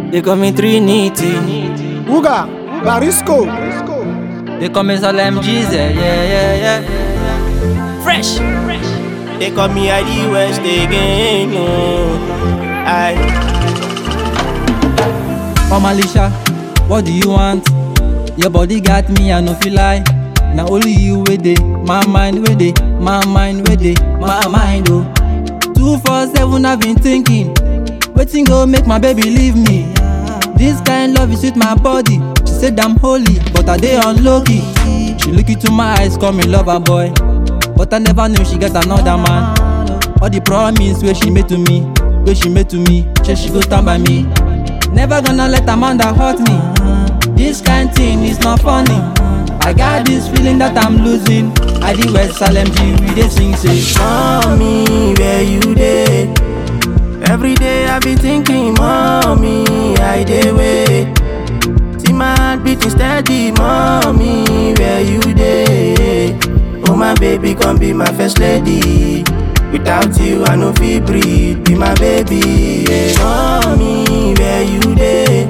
They call me Trinity. Uga, Barisco. They call me Salem Jesus. Yeah. Fresh. They call me ID West again. Mama Lisha, what do you want? Your body got me, I no feel lie. Now only you with it, my mind with it, my mind with it, my mind oh. 247 I've been thinking, waiting go make my baby leave me. This kind love is with my body. She said I'm holy, but I dey on low key. She look into my eyes, call me lover boy, but I never knew she get another man. All the promise where she made to me, say she go stand by me. Never gonna let Amanda hurt me. This kind thing is not funny. I got this feeling that I'm losing. I did West Salem G, we dey sing say, Mommy, where you dey? Every day I be thinking, mommy, I dey wait. See my heart beating steady, mommy, where you dey? Oh my baby, come be my first lady. Without you I no fit breathe, be my baby, yeah. Mommy, where you dey?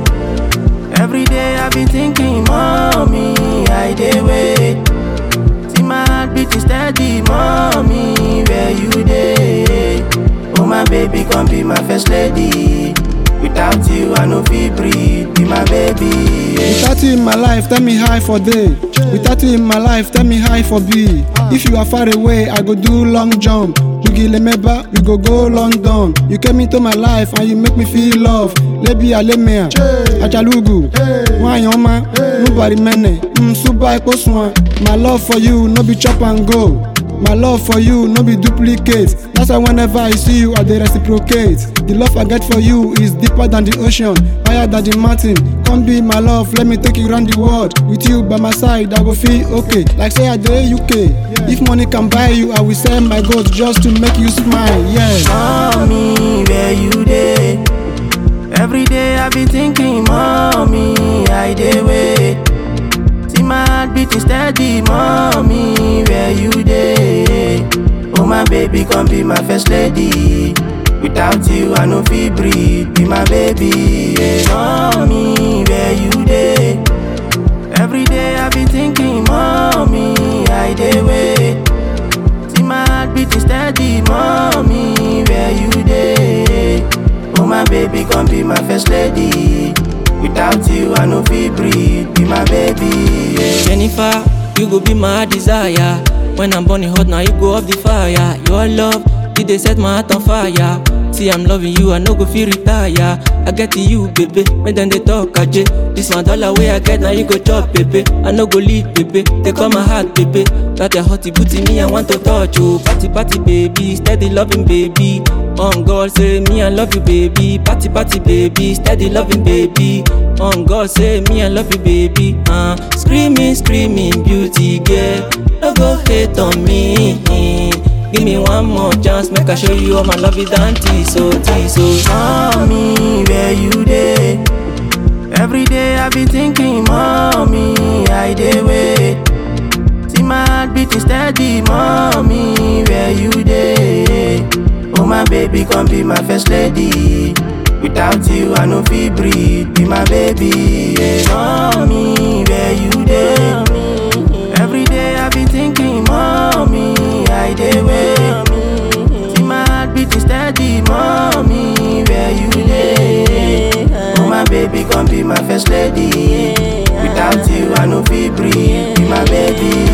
Every day I be thinking, mommy, I dey wait. See my heart beating steady, mommy, where you dey? Oh my baby, come be my first lady. Without you I no fit breathe, be my baby, yeah. Without you in my life, tell me hi for day. Without you in my life, tell me hi for B. If you are far away, I go do long jump. Lemeba, we go London. You came into my life and you make me feel love. Lebi alemea, achalugu, wanyoma, nobody mene, super ekoswan. My love for you, no be chop and go. My love for you, no be duplicate. That's why whenever I see you, I dey reciprocate. The love I get for you is deeper than the ocean, higher than the mountain. Come be my love, let me take you round the world. With you by my side, I go feel okay. Like say I dey UK. If money can buy you, I will sell my gold just to make you smile. Yeah. Mommy, where you dey? Every day I be thinking, mommy, I dey wait. See my heart beating steady, mommy, where you dey? Oh my baby, come be my first lady. Without you I no fit breathe, be my baby, yeah. Mommy, where you dey? Every day I be thinking, mommy, I dey wait. See my heart beating steady, mommy, where you dey? Oh my baby, come be my first lady. Without you I no fit breathe, be my baby, yeah. Jennifer, you go be my desire. When I'm burning hot, now you go off the fire. Your love, you dey set my heart on fire. See I'm loving you, I no go feel retire. I get to you, baby, when then they talk aje. This $1 way I get, now you go chop, baby. I no go leave, baby, they call my heart, baby. That a hotty booty me, I want to touch you. Party, party, baby, steady loving, baby. On God say me, I love you, baby. Party, party, baby, steady loving, baby. On God say me, I love you, baby. Screaming, screaming, beauty, girl. No go hate on me. Give me one more chance, make I show you all my love is done, so. Mommy, where you dey? Every day I be thinking, mommy, I dey wait. See my heart beating steady, mommy, where you dey? Oh my baby, come be my first lady. Without you I no fit breathe, be my baby, yeah. Mommy, where you dey? Every day I be thinking, mommy, I dey wait. See my heart beating steady, mommy, where you dey? Oh my baby, come be my first lady. Without you I no fit breathe, be my baby.